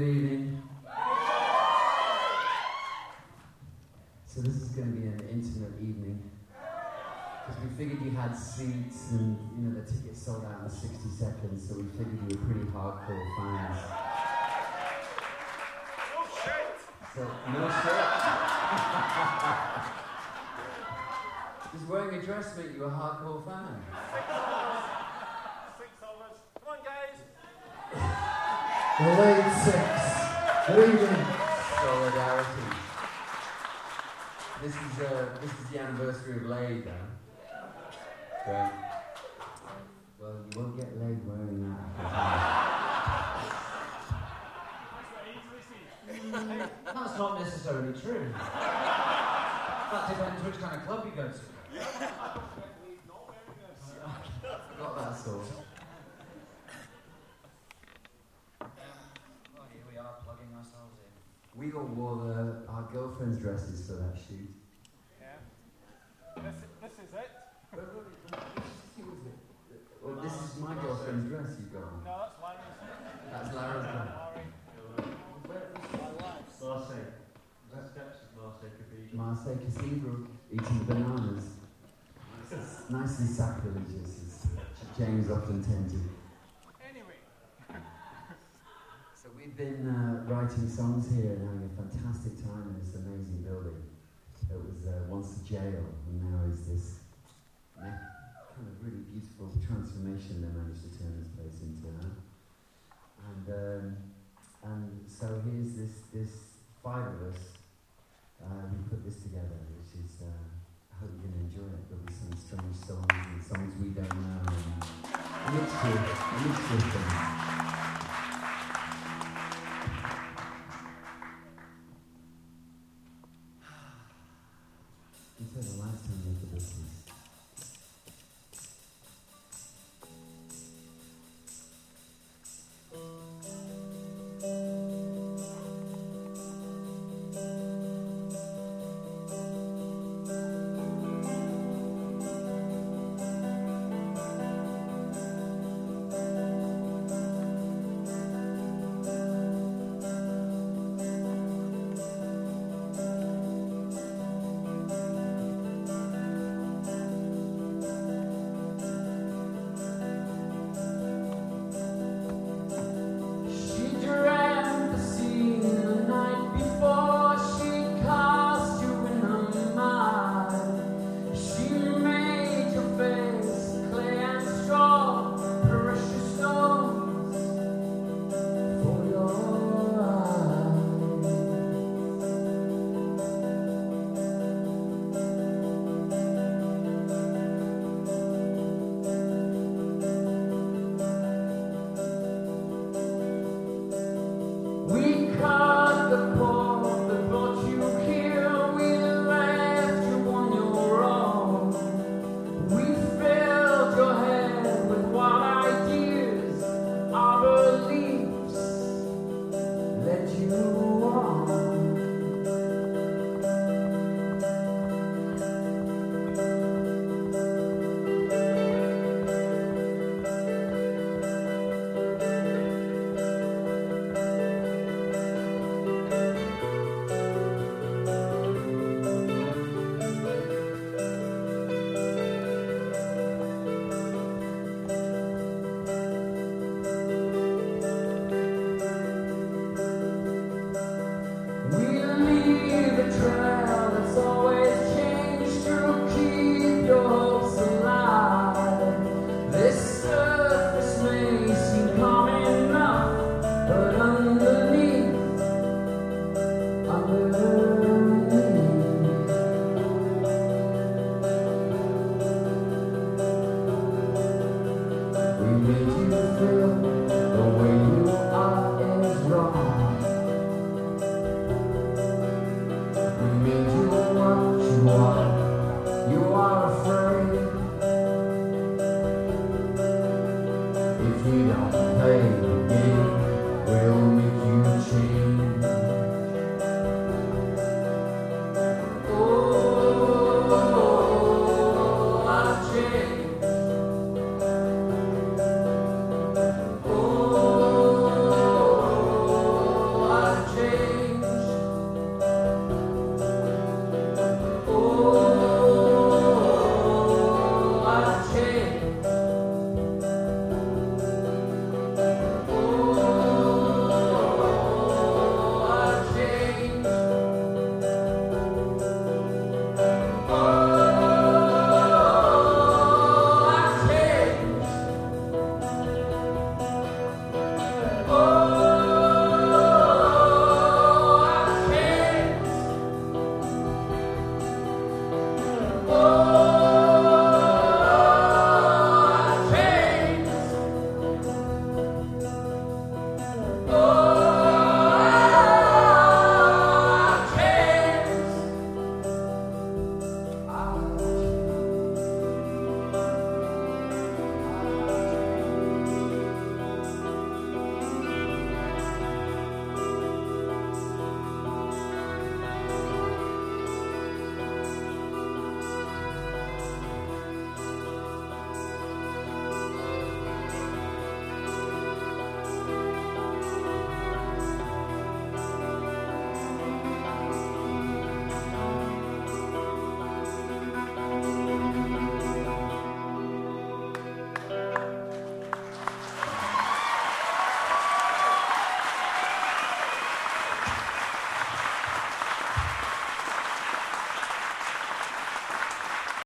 evening. So this is going to be an intimate evening. Because we figured you had seats and, you know, the tickets sold out in 60 seconds, so we figured you were pretty hardcore fans. No shit! So, no shirt? Does wearing a dress make you a hardcore fan? $6. Come on, guys! The late six. Good evening. Solidarity. This is the anniversary of Laid, huh? Great. Well, you won't get laid wearing that. That's not necessarily true. That depends which kind of club you go to. Not that sort. Well, here we are plugging ourselves in. We all wore our girlfriend's dresses for that shoot. Yeah. This is it. Well, this is my girlfriend's dress you've got on. No, that's Larry's. That's Lara's dress. Marseille. The steps of Marseille Cathedral. Marseille Cathedral, eating bananas. Nicely sacrilegious, as James often tended. Anyway. So we've been writing songs here and having a fantastic time in this amazing building. It was once a jail, and now is this kind of really beautiful transformation they managed to turn this place into. Huh? And so here's this five of us who put this together, which is I hope you're going to enjoy it. There'll be some strange songs and songs we don't know, and a mixture of things. You said the last time you looked at this is